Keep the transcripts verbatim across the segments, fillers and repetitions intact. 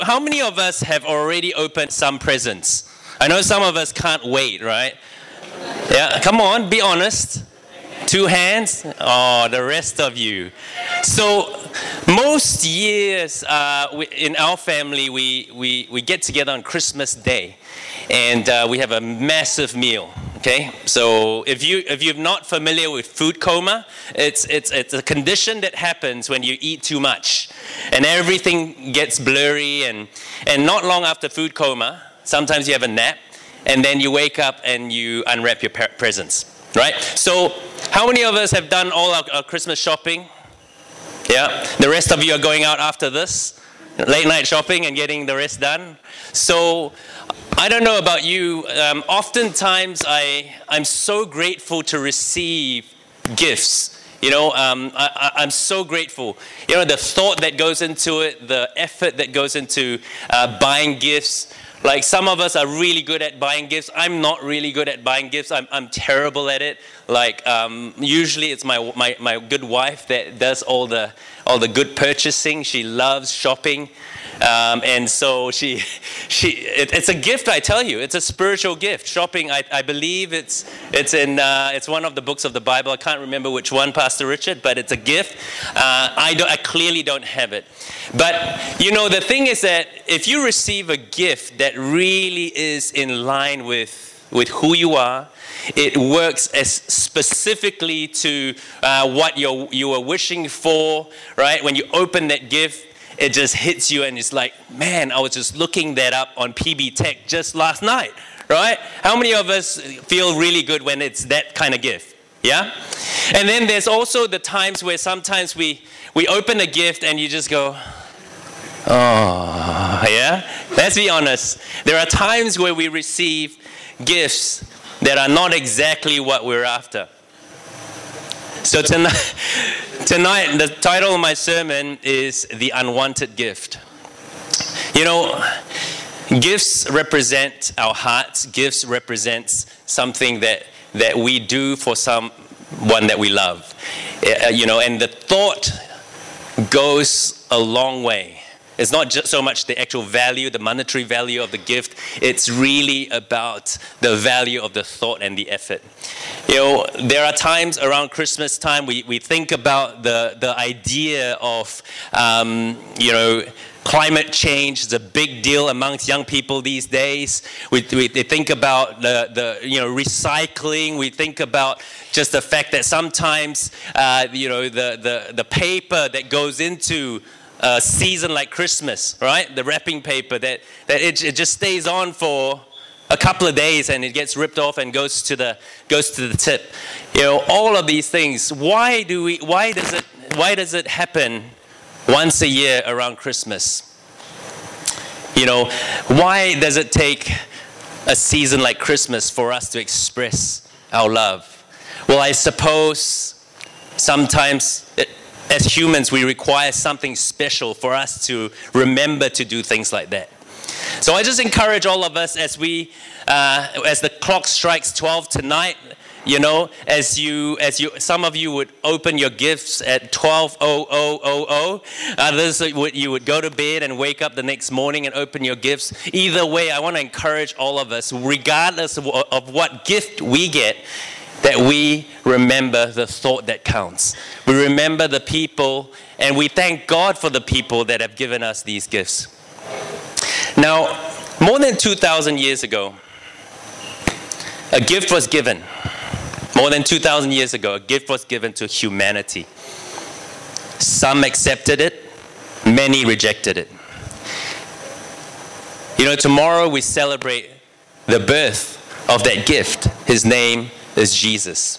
how many of us have already opened some presents? I know some of us can't wait, right? Yeah, come on, be honest. Two hands? Oh, the rest of you. So most years uh, we, in our family, we, we, we get together on Christmas Day, and uh, we have a massive meal. Okay, so if you if you're not familiar with food coma, it's it's it's a condition that happens when you eat too much, and everything gets blurry, and and not long after food coma, sometimes you have a nap, and then you wake up and you unwrap your presents, right? So how many of us have done all our, our Christmas shopping? Yeah, the rest of you are going out after this, late night shopping and getting the rest done. So I don't know about you, um, oftentimes I, I'm so grateful to receive gifts. You know, um, I, I'm so grateful. You know, the thought that goes into it, the effort that goes into uh, buying gifts. Like some of us are really good at buying gifts. I'm not really good at buying gifts. I'm I'm terrible at it. Like um, usually it's my, my my good wife that does all the all the good purchasing. She loves shopping. Um, and so she, she, it, it's a gift. I tell you, it's a spiritual gift. Shopping, I, I believe it's, it's in, uh, it's one of the books of the Bible. I can't remember which one, Pastor Richard, but it's a gift. Uh, I don't, I clearly don't have it. But you know, the thing is that if you receive a gift that really is in line with, with who you are, it works as specifically to uh, what you you were wishing for, right? When you open that gift, it just hits you and it's like, man, I was just looking that up on P B Tech just last night, right? How many of us feel really good when it's that kind of gift? Yeah? And then there's also the times where sometimes we, we open a gift and you just go, oh, yeah? Let's be honest. There are times where we receive gifts that are not exactly what we're after. So tonight, tonight, the title of my sermon is The Unwanted Gift. You know, gifts represent our hearts. Gifts represents something that, that we do for someone that we love. Uh, you know, and the thought goes a long way. It's not just so much the actual value, the monetary value of the gift. It's really about the value of the thought and the effort. You know, there are times around Christmas time we, we think about the, the idea of, um, you know, climate change is a big deal amongst young people these days. We, we they think about the, the you know recycling. We think about just the fact that sometimes uh, you know the, the, the paper that goes into a season like Christmas, right? The wrapping paper that, that it, it just stays on for a couple of days and it gets ripped off and goes to the goes to the tip. You know, all of these things. Why do we? Why does it? Why does it happen once a year around Christmas? You know, why does it take a season like Christmas for us to express our love? Well, I suppose sometimes it, as humans, we require something special for us to remember to do things like that. So I just encourage all of us as we, uh, as the clock strikes twelve tonight, you know, as you, as you, some of you would open your gifts at twelve oh oh oh oh. Others would, you would go to bed and wake up the next morning and open your gifts. Either way, I want to encourage all of us, regardless of, of what gift we get, that we remember the thought that counts. We remember the people, and we thank God for the people that have given us these gifts. Now, more than two thousand years ago, a gift was given. More than two thousand years ago, a gift was given to humanity. Some accepted it, many rejected it. You know, tomorrow we celebrate the birth of that gift. His name is Jesus.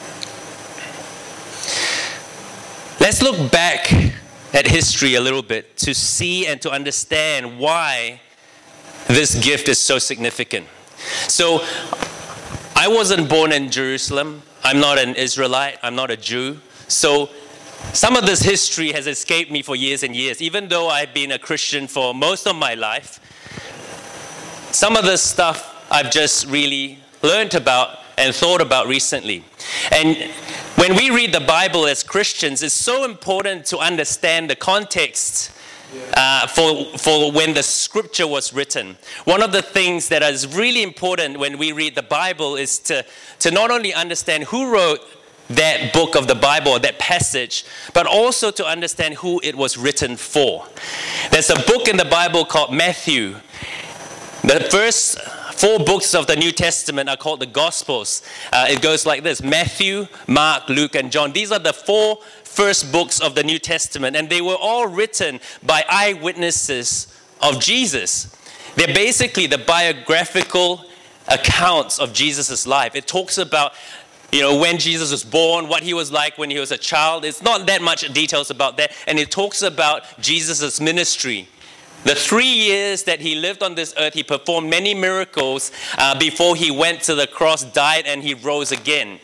Let's look back at history a little bit to see and to understand why this gift is so significant. So, I wasn't born in Jerusalem. I'm not an Israelite. I'm not a Jew. So, some of this history has escaped me for years and years. Even though I've been a Christian for most of my life, some of this stuff I've just really learned about and thought about recently. And when we read the Bible as Christians, it's so important to understand the context uh, for, for when the scripture was written. One of the things that is really important when we read the Bible is to, to not only understand who wrote that book of the Bible, that passage, but also to understand who it was written for. There's a book in the Bible called Matthew. The first four books of the New Testament are called the Gospels. Uh, it goes like this: Matthew, Mark, Luke, and John. These are the four first books of the New Testament, and they were all written by eyewitnesses of Jesus. They're basically the biographical accounts of Jesus' life. It talks about, you know, when Jesus was born, what he was like when he was a child. It's not that much details about that. And it talks about Jesus' ministry. The three years that he lived on this earth, he performed many miracles uh, before he went to the cross, died, and he rose again.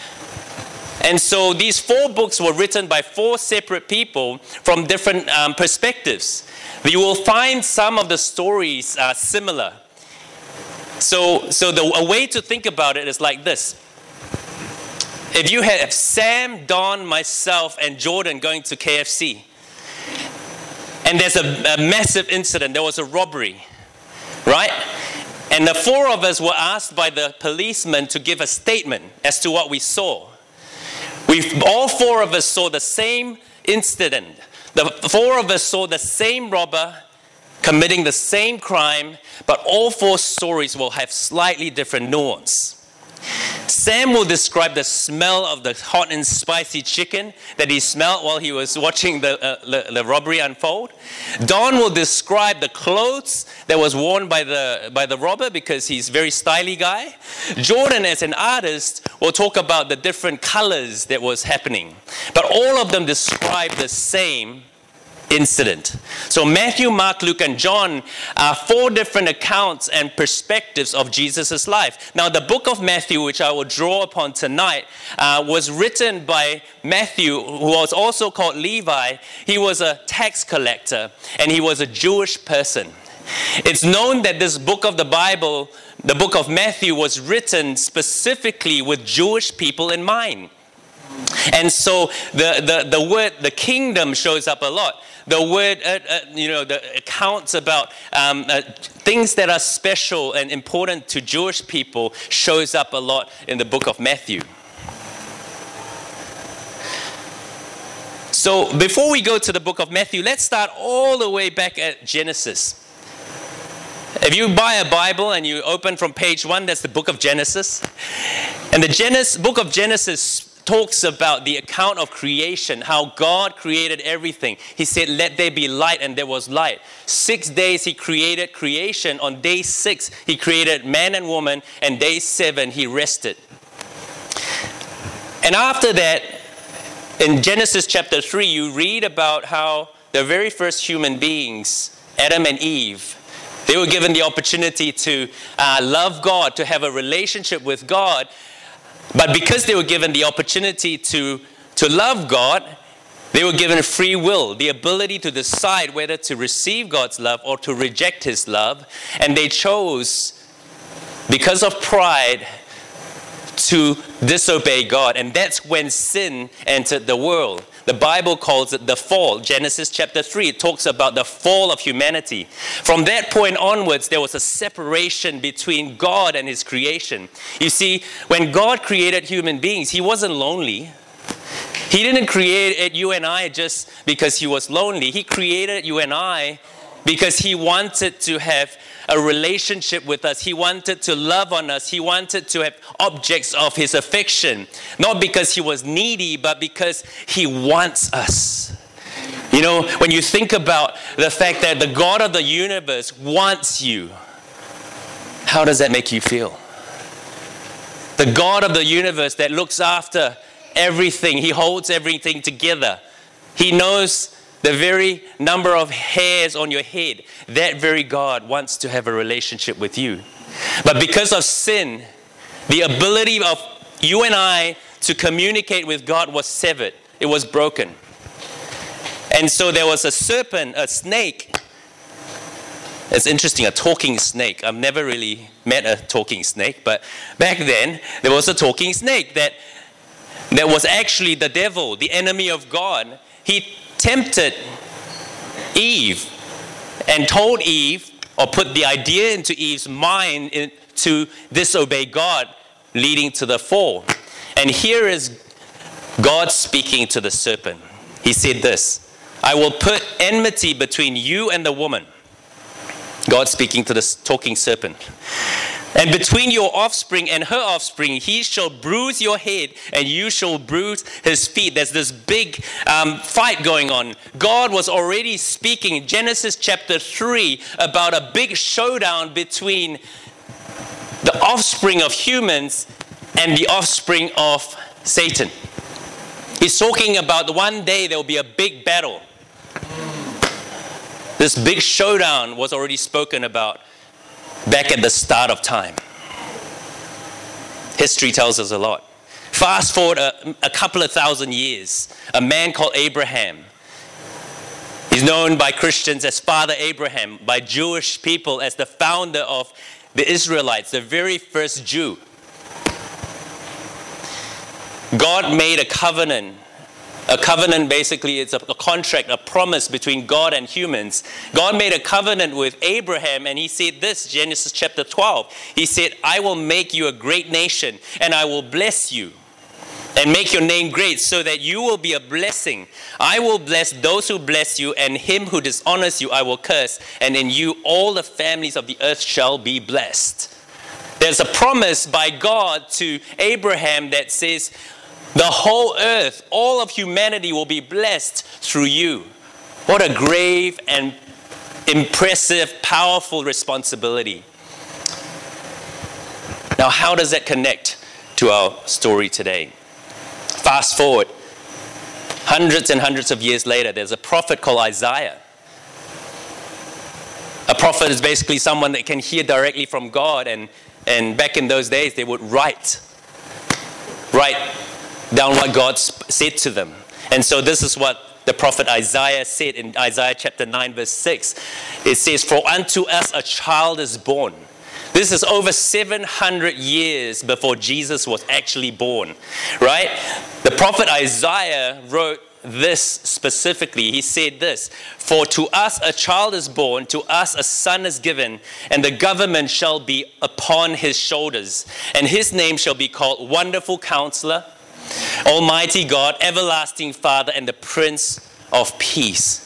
And so these four books were written by four separate people from different um, perspectives. You will find some of the stories are similar. So, so the, a way to think about it is like this. If you have Sam, Don, myself, and Jordan going to K F C, and there's a, a massive incident, there was a robbery, right? And the four of us were asked by the policeman to give a statement as to what we saw. We all four of us saw the same incident. The four of us saw the same robber committing the same crime, but all four stories will have slightly different nuance. Sam will describe the smell of the hot and spicy chicken that he smelled while he was watching the, uh, the, the robbery unfold. Don will describe the clothes that was worn by the, by the robber because he's a very stylish guy. Jordan, as an artist, will talk about the different colors that was happening. But all of them describe the same incident. So Matthew, Mark, Luke, and John are four different accounts and perspectives of Jesus' life. Now, the book of Matthew, which I will draw upon tonight, uh, was written by Matthew, who was also called Levi. He was a tax collector, and he was a Jewish person. It's known that this book of the Bible, the book of Matthew, was written specifically with Jewish people in mind. And so the, the, the word, the kingdom, shows up a lot. The word, uh, uh, you know, the accounts about um, uh, things that are special and important to Jewish people shows up a lot in the book of Matthew. So before we go to the book of Matthew, let's start all the way back at Genesis. If you buy a Bible and you open from page one, that's the book of Genesis. And the Genesis, book of Genesis talks about the account of creation, how God created everything. He said, let there be light, and there was light. Six days he created creation. On day six, he created man and woman, and day seven, he rested. And after that, in Genesis chapter three, you read about how the very first human beings, Adam and Eve, they were given the opportunity to uh, love God, to have a relationship with God. But because they were given the opportunity to, to love God, they were given free will, the ability to decide whether to receive God's love or to reject his love. And they chose, because of pride, to disobey God. And that's when sin entered the world. The Bible calls it the fall. Genesis chapter three, it talks about the fall of humanity. From that point onwards, there was a separation between God and his creation. You see, when God created human beings, he wasn't lonely. He didn't create you and I just because he was lonely. He created you and I because he wanted to have a relationship with us. He wanted to love on us. He wanted to have objects of his affection. Not because he was needy, but because he wants us. You know, when you think about the fact that the God of the universe wants you, how does that make you feel? The God of the universe that looks after everything. He holds everything together. He knows the very number of hairs on your head. That very God wants to have a relationship with you. But because of sin, the ability of you and I to communicate with God was severed. It was broken. And so there was a serpent, a snake. It's interesting, a talking snake. I've never really met a talking snake, but back then there was a talking snake that, that was actually the devil, the enemy of God. He tempted Eve and told Eve, or put the idea into Eve's mind in, to disobey God, leading to the fall. And here is God speaking to the serpent. He said this, I will put enmity between you and the woman. God speaking to the talking serpent. And between your offspring and her offspring, he shall bruise your head and you shall bruise his feet. There's this big um, fight going on. God was already speaking in Genesis chapter three about a big showdown between the offspring of humans and the offspring of Satan. He's talking about one day there will be a big battle. This big showdown was already spoken about back at the start of time. History tells us a lot. Fast forward a, a couple of thousand years, a man called Abraham. He's known by Christians as Father Abraham, by Jewish people as the founder of the Israelites, the very first Jew. God made a covenant. A covenant basically is a, a contract, a promise between God and humans. God made a covenant with Abraham and he said this, Genesis chapter twelve. He said, I will make you a great nation and I will bless you and make your name great so that you will be a blessing. I will bless those who bless you and him who dishonors you I will curse, and in you all the families of the earth shall be blessed. There's a promise by God to Abraham that says, the whole earth, all of humanity will be blessed through you. What a grave and impressive, powerful responsibility. Now, how does that connect to our story today? Fast forward, hundreds and hundreds of years later, there's a prophet called Isaiah. A prophet is basically someone that can hear directly from God, and, and back in those days, they would write. Write down what God said to them. And so this is what the prophet Isaiah said in Isaiah chapter nine verse six. It says, for unto us a child is born. This is over seven hundred years before Jesus was actually born, right? The prophet Isaiah wrote this specifically. He said this, for to us a child is born, to us a son is given, and the government shall be upon his shoulders, and his name shall be called Wonderful Counselor, Almighty God, Everlasting Father, and the Prince of Peace.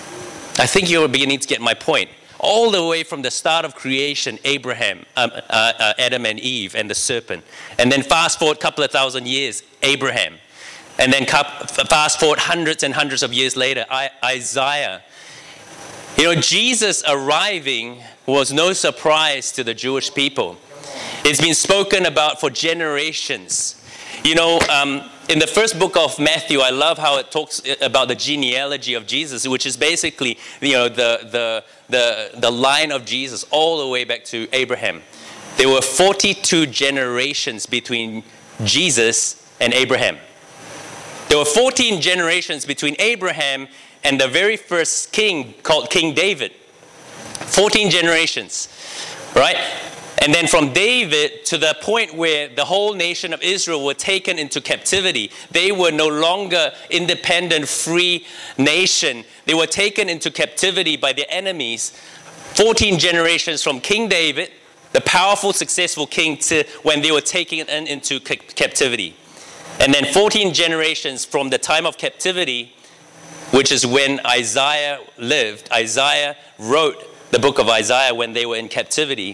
I think you're beginning to get my point. All the way from the start of creation, Abraham, um, uh, uh, Adam and Eve, and the serpent. And then fast forward a couple of thousand years, Abraham. And then fast forward hundreds and hundreds of years later, I, Isaiah. You know, Jesus arriving was no surprise to the Jewish people. It's been spoken about for generations. You know, um, in the first book of Matthew, I love how it talks about the genealogy of Jesus, which is basically, you know, the, the, the, the line of Jesus all the way back to Abraham. There were forty-two generations between Jesus and Abraham. There were fourteen generations between Abraham and the very first king called King David. fourteen generations, right? And then from David to the point where the whole nation of Israel were taken into captivity. They were no longer independent, free nation. They were taken into captivity by their enemies. fourteen generations from King David, the powerful, successful king, to when they were taken into captivity. And then fourteen generations from the time of captivity, which is when Isaiah lived. Isaiah wrote the book of Isaiah when they were in captivity.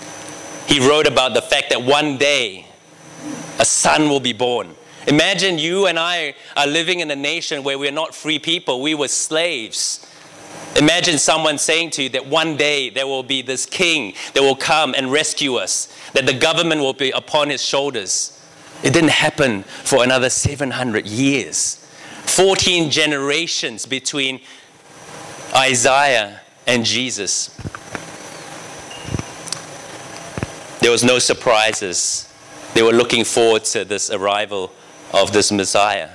He wrote about the fact that one day a son will be born. Imagine you and I are living in a nation where we're not free people. We were slaves. Imagine someone saying to you that one day there will be this king that will come and rescue us, that the government will be upon his shoulders. It didn't happen for another seven hundred years. fourteen generations between Isaiah and Jesus. There was no surprises. They were looking forward to this arrival of this Messiah.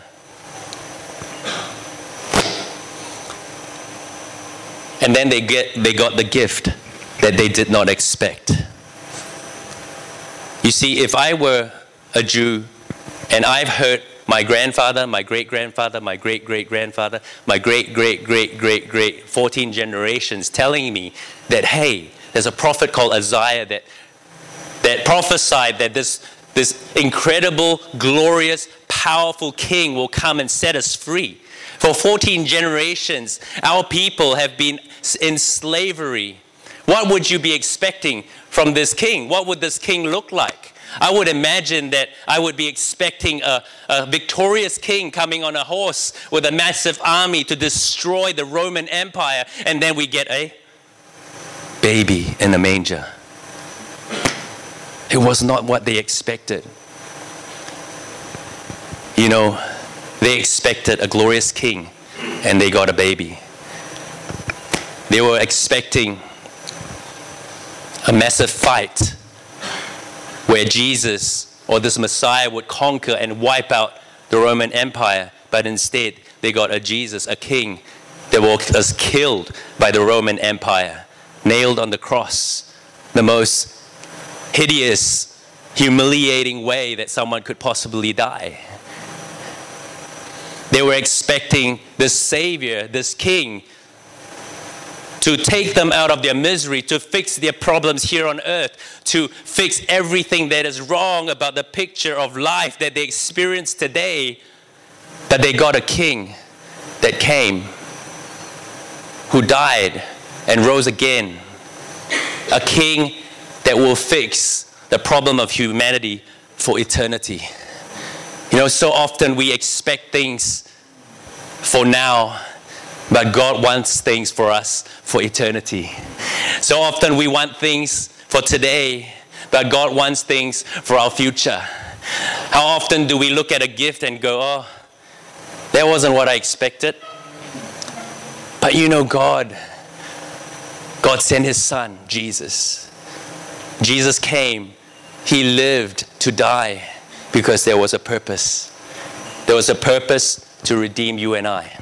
And then they get they got the gift that they did not expect. You see, if I were a Jew and I've heard my grandfather, my great-grandfather, my great-great-grandfather, my great-great-great-great-great, fourteen generations telling me that, hey, there's a prophet called Isaiah that, that prophesied that this, this incredible, glorious, powerful king will come and set us free. For fourteen generations, our people have been in slavery. What would you be expecting from this king? What would this king look like? I would imagine that I would be expecting a, a victorious king coming on a horse with a massive army to destroy the Roman Empire, and then we get a baby in a manger. It was not what they expected. You know, they expected a glorious king, and they got a baby. They were expecting a massive fight where Jesus or this Messiah would conquer and wipe out the Roman Empire. But instead, they got a Jesus, a king that was killed by the Roman Empire, nailed on the cross, the most hideous, humiliating way that someone could possibly die. They were expecting this Savior, this King, to take them out of their misery, to fix their problems here on earth, to fix everything that is wrong about the picture of life that they experience today. But they got a king that came, who died and rose again. A king that will fix the problem of humanity for eternity. You know, so often we expect things for now, but God wants things for us for eternity. So often we want things for today, but God wants things for our future. How often do we look at a gift and go, oh, that wasn't what I expected. But you know, God, God sent His Son, Jesus. Jesus came. He lived to die because there was a purpose. There was a purpose to redeem you and I.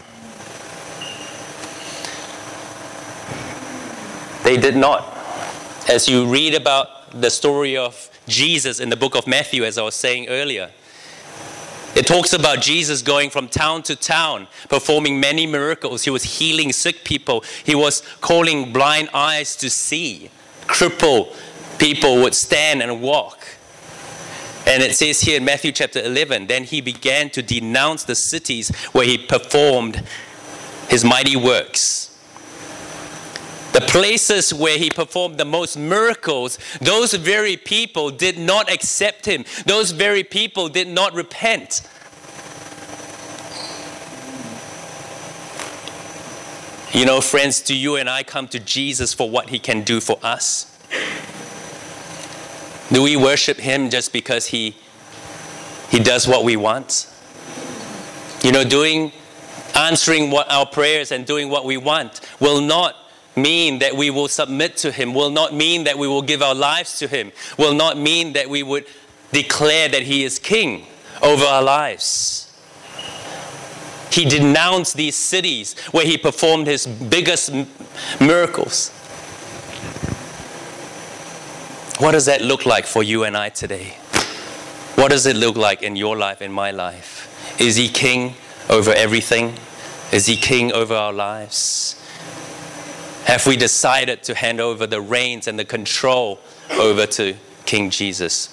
They did not. As you read about the story of Jesus in the book of Matthew, as I was saying earlier, it talks about Jesus going from town to town, performing many miracles. He was healing sick people. He was calling blind eyes to see. Crippled people would stand and walk. And it says here in Matthew chapter eleven, then he began to denounce the cities where he performed his mighty works. The places where he performed the most miracles, those very people did not accept him. Those very people did not repent. You know, friends, do you and I come to Jesus for what he can do for us? Do we worship him just because he, he does what we want? You know, doing, answering what our prayers and doing what we want will not mean that we will submit to him, will not mean that we will give our lives to him, will not mean that we would declare that he is king over our lives. He denounced these cities where he performed his biggest m- miracles. What does that look like for you and I today? What does it look like in your life, in my life? Is he king over everything? Is he king over our lives? Have we decided to hand over the reins and the control over to King Jesus?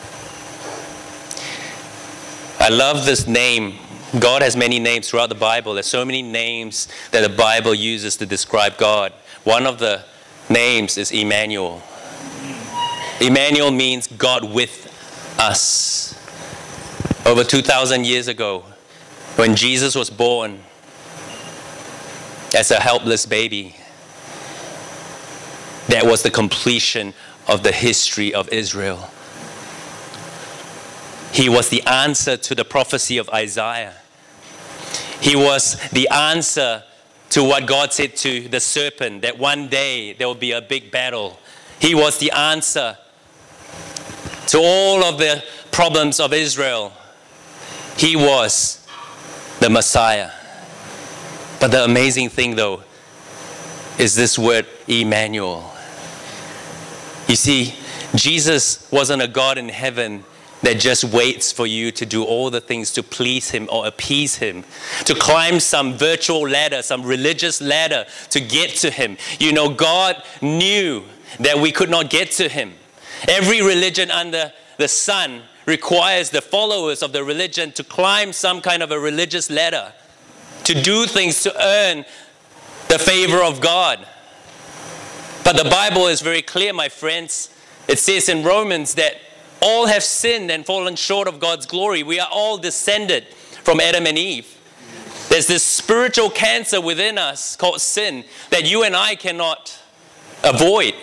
I love this name. God has many names throughout the Bible. There's so many names that the Bible uses to describe God. One of the names is Emmanuel. Emmanuel means God with us. Over two thousand years ago, when Jesus was born as a helpless baby, that was the completion of the history of Israel. He was the answer to the prophecy of Isaiah. He was the answer to what God said to the serpent, that one day there will be a big battle. He was the answer to all of the problems of Israel. He was the Messiah. But the amazing thing, though, is this word Emmanuel. You see, Jesus wasn't a God in heaven that just waits for you to do all the things to please him or appease him, to climb some virtual ladder, some religious ladder to get to him. You know, God knew that we could not get to him. Every religion under the sun requires the followers of the religion to climb some kind of a religious ladder, to do things to earn the favor of God. But the Bible is very clear, my friends. It says in Romans that all have sinned and fallen short of God's glory. We are all descended from Adam and Eve. There's this spiritual cancer within us called sin that you and I cannot avoid.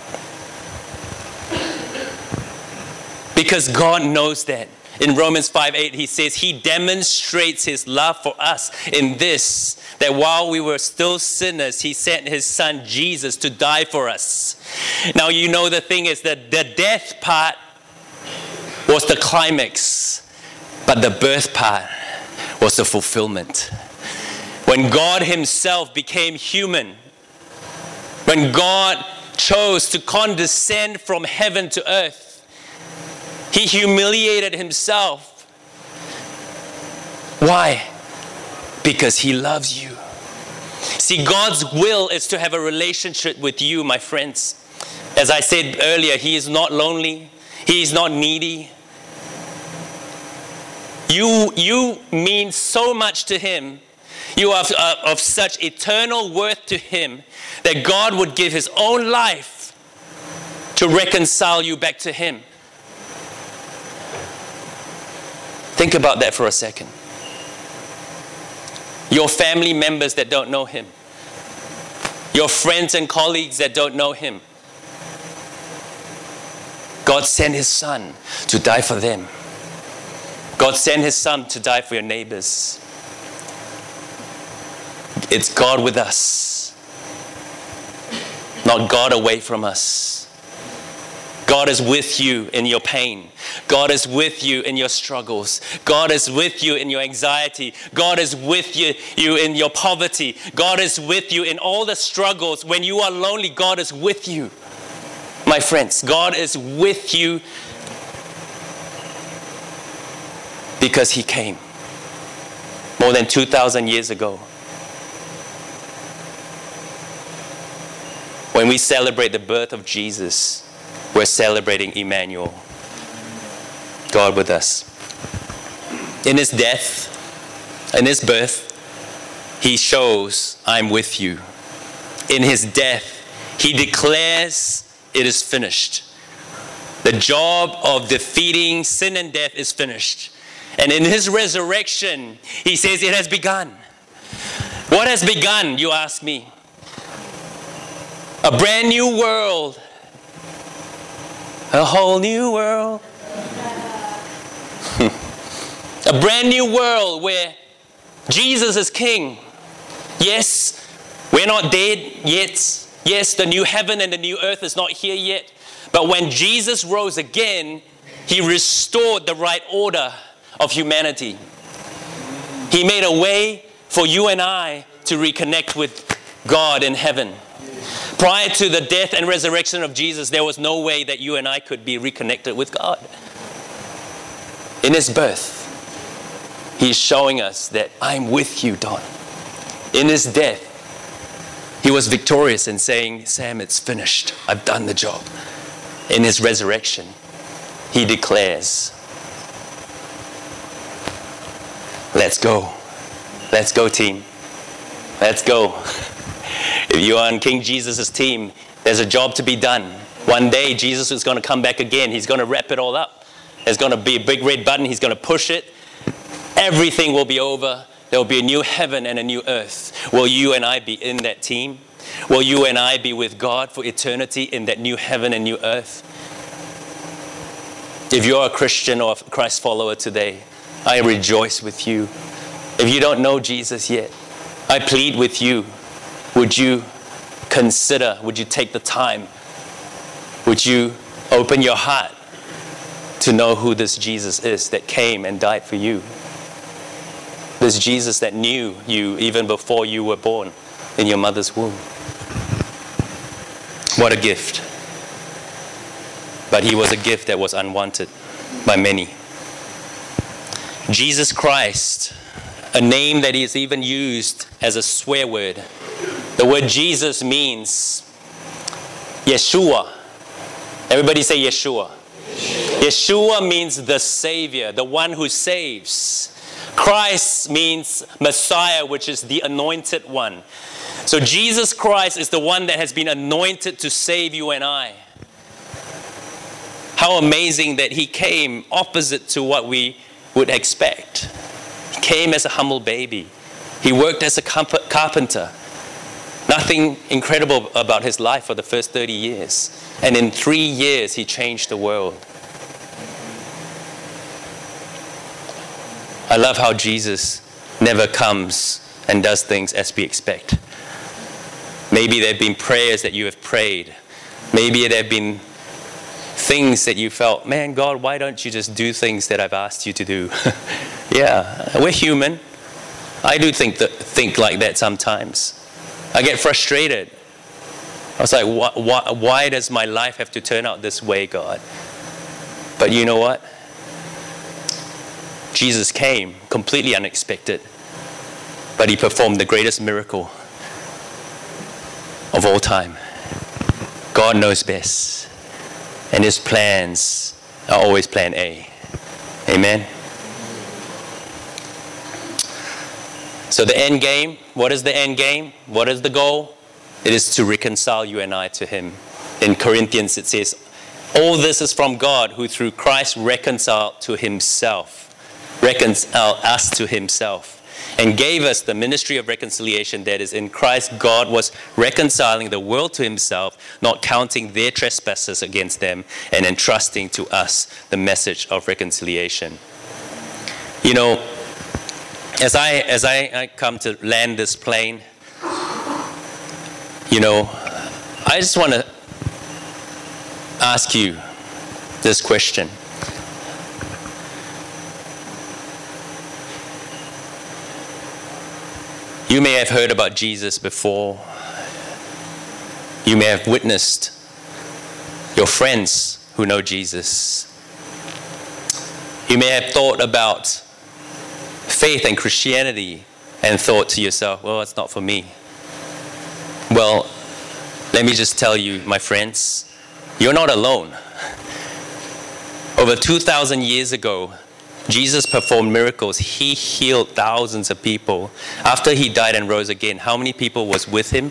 Because God knows that. In Romans five eight, he says he demonstrates his love for us in this, that while we were still sinners, he sent his son Jesus to die for us. Now, you know, the thing is that the death part was the climax, but the birth part was the fulfillment. When God himself became human, when God chose to condescend from heaven to earth, he humiliated himself. Why? Because he loves you. See, God's will is to have a relationship with you, my friends. As I said earlier, he is not lonely. He is not needy. You, you mean so much to him. You are of, uh, of such eternal worth to him that God would give his own life to reconcile you back to him. Think about that for a second. Your family members that don't know him. Your friends and colleagues that don't know him. God sent his son to die for them. God sent his son to die for your neighbors. It's God with us, not God away from us. God is with you in your pain. God is with you in your struggles. God is with you in your anxiety. God is with you, you in your poverty. God is with you in all the struggles. When you are lonely, God is with you. My friends, God is with you because he came more than two thousand years ago. When we celebrate the birth of Jesus, we're celebrating Emmanuel, God with us. In his death, in his birth, he shows, I'm with you. In his death, he declares, it is finished. The job of defeating sin and death is finished. And in his resurrection, he says it has begun. What has begun, you ask me? A brand new world. A whole new world. A brand new world where Jesus is king. Yes, we're not dead yet. Yes, the new heaven and the new earth is not here yet. But when Jesus rose again, he restored the right order of humanity. He made a way for you and I to reconnect with God in heaven. Prior to the death and resurrection of Jesus, there was no way that you and I could be reconnected with God. In his birth, he's showing us that I'm with you, Don. In his death, he was victorious in saying, Sam, it's finished. I've done the job. In his resurrection, he declares, let's go. Let's go, team. Let's go. If you are on King Jesus' team, there's a job to be done. One day, Jesus is going to come back again. He's going to wrap it all up. There's going to be a big red button. He's going to push it. Everything will be over. There will be a new heaven and a new earth. Will you and I be in that team? Will you and I be with God for eternity in that new heaven and new earth? If you're a Christian or a Christ follower today, I rejoice with you. If you don't know Jesus yet, I plead with you. Would you consider, would you take the time? Would you open your heart to know who this Jesus is that came and died for you? This Jesus that knew you even before you were born in your mother's womb. What a gift. But he was a gift that was unwanted. by many. Jesus Christ, a name that is even used as a swear word. The word Jesus means Yeshua. Everybody say Yeshua. Yeshua means the Savior, the one who saves. Christ means Messiah, which is the anointed one. So Jesus Christ is the one that has been anointed to save you and I. How amazing that he came opposite to what we would expect. He came as a humble baby. He worked as a carpenter. Nothing incredible about his life for the first thirty years. And in three years, he changed the world. I love how Jesus never comes and does things as we expect. Maybe there have been prayers that you have prayed. Maybe there have been things that you felt, man, God, why don't you just do things that I've asked you to do? Yeah, we're human. I do think that, think like that sometimes. I get frustrated. I was like, why, why, why does my life have to turn out this way, God? But you know what? Jesus came completely unexpected, but he performed the greatest miracle of all time. God knows best, and his plans are always plan A. Amen? So the end game, what is the end game? What is the goal? It is to reconcile you and I to him. In Corinthians it says, all this is from God, who through Christ reconciled to himself, reconciled us to himself, and gave us the ministry of reconciliation. That is, in Christ, God was reconciling the world to himself, not counting their trespasses against them, and entrusting to us the message of reconciliation. You know, as I as I, I come to land this plane, you know, I just want to ask you this question. You may have heard about Jesus before. You may have witnessed your friends who know Jesus. You may have thought about faith and Christianity and thought to yourself, well, it's not for me. Well, let me just tell you, my friends, you're not alone. Over two thousand years ago, Jesus performed miracles. He healed thousands of people. After he died and rose again, how many people was with him?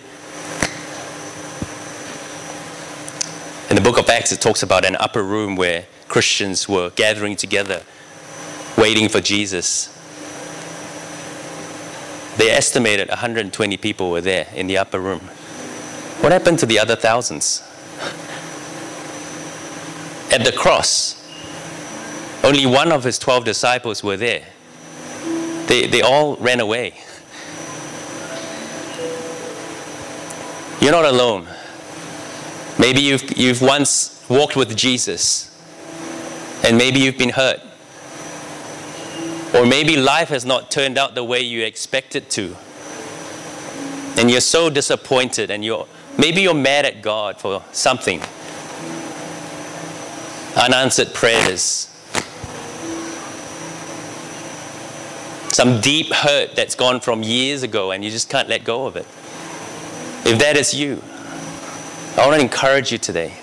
In the book of Acts, it talks about an upper room where Christians were gathering together, waiting for Jesus. They estimated one hundred twenty people were there in the upper room. What happened to the other thousands? At the cross, only one of his twelve disciples were there. They, they all ran away. You're not alone. Maybe you've, you've once walked with Jesus, and maybe you've been hurt. Or maybe life has not turned out the way you expected to. And you're so disappointed, and you're maybe you're mad at God for something. Unanswered prayers. Some deep hurt that's gone from years ago, and you just can't let go of it. If that is you, I want to encourage you today.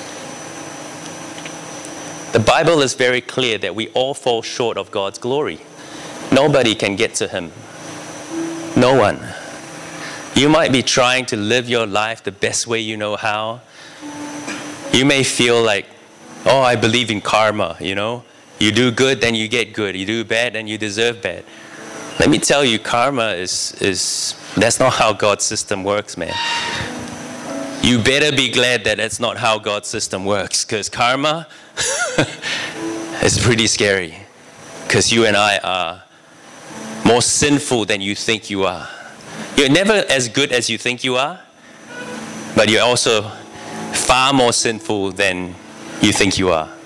The Bible is very clear that we all fall short of God's glory. Nobody can get to him. No one. You might be trying to live your life the best way you know how. You may feel like, oh, I believe in karma, you know. You do good, then you get good. You do bad, then you deserve bad. Let me tell you, karma is, is that's not how God's system works, man. You better be glad that that's not how God's system works, because karma is pretty scary. Because you and I are more sinful than you think you are. You're never as good as you think you are, but you're also far more sinful than you think you are.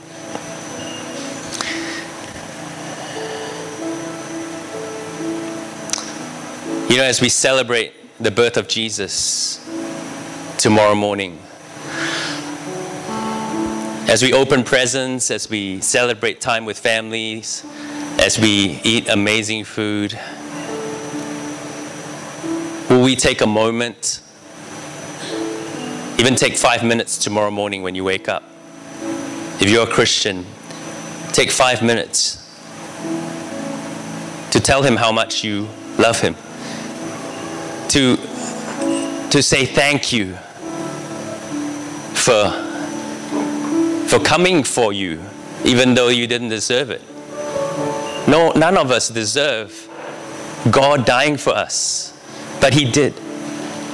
You know, as we celebrate the birth of Jesus tomorrow morning, As we open presents, as we celebrate time with families, as we eat amazing food, will we take a moment, even take five minutes tomorrow morning when you wake up? If you're a Christian, take five minutes to tell him how much you love him, to, to say thank you for, for coming for you, even though you didn't deserve it. No, none of us deserve God dying for us, but he did.